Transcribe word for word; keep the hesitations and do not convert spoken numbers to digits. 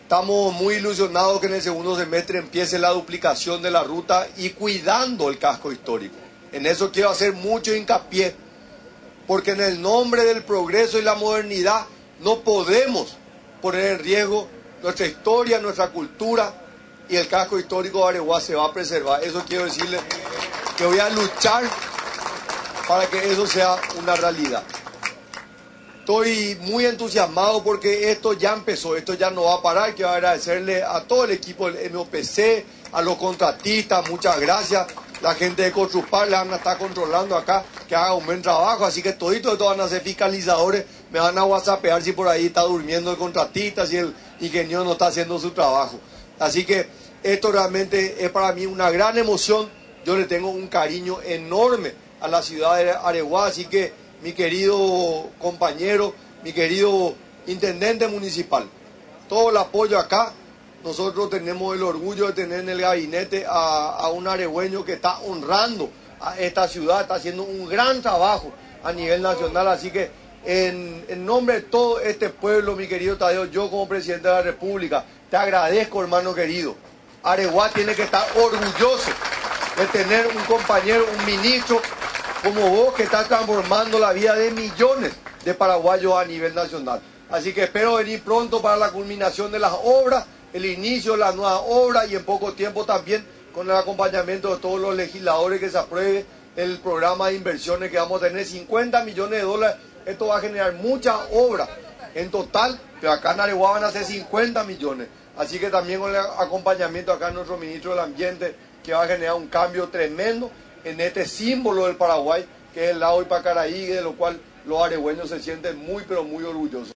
Estamos muy ilusionados que en el segundo semestre empiece la duplicación de la ruta y cuidando el casco histórico. En eso quiero hacer mucho hincapié, porque en el nombre del progreso y la modernidad no podemos poner en riesgo nuestra historia, nuestra cultura, y el casco histórico de Areguá se va a preservar. Eso quiero decirles que voy a luchar para que eso sea una realidad. Estoy muy entusiasmado porque esto ya empezó, esto ya no va a parar. Quiero agradecerle a todo el equipo del M O P C, a los contratistas, muchas gracias. La gente de Construpar le van a estar controlando acá, que haga un buen trabajo, así que toditos de todos van a ser fiscalizadores, me van a whatsappear si por ahí está durmiendo el contratista, si el ingeniero no está haciendo su trabajo. Así que esto realmente es para mí una gran emoción. Yo le tengo un cariño enorme a la ciudad de Areguá, así que mi querido compañero, mi querido intendente municipal, todo el apoyo acá. Nosotros tenemos el orgullo de tener en el gabinete a, a un aregüeño que está honrando a esta ciudad, está haciendo un gran trabajo a nivel nacional, así que en, en nombre de todo este pueblo, mi querido Tadeo, yo como presidente de la República, te agradezco, hermano querido. Areguá tiene que estar orgulloso de tener un compañero, un ministro como vos, que está transformando la vida de millones de paraguayos a nivel nacional. Así que espero venir pronto para la culminación de las obras, el inicio de la nueva obra, y en poco tiempo también con el acompañamiento de todos los legisladores que se apruebe el programa de inversiones, que vamos a tener cincuenta millones de dólares. Esto va a generar muchas obras en total, pero acá en Areguá van a ser cincuenta millones. Así que también con el acompañamiento acá de nuestro ministro del Ambiente, que va a generar un cambio tremendo en este símbolo del Paraguay, que es el lago Ipacaraí, de lo cual los aregüeños se sienten muy, pero muy orgullosos.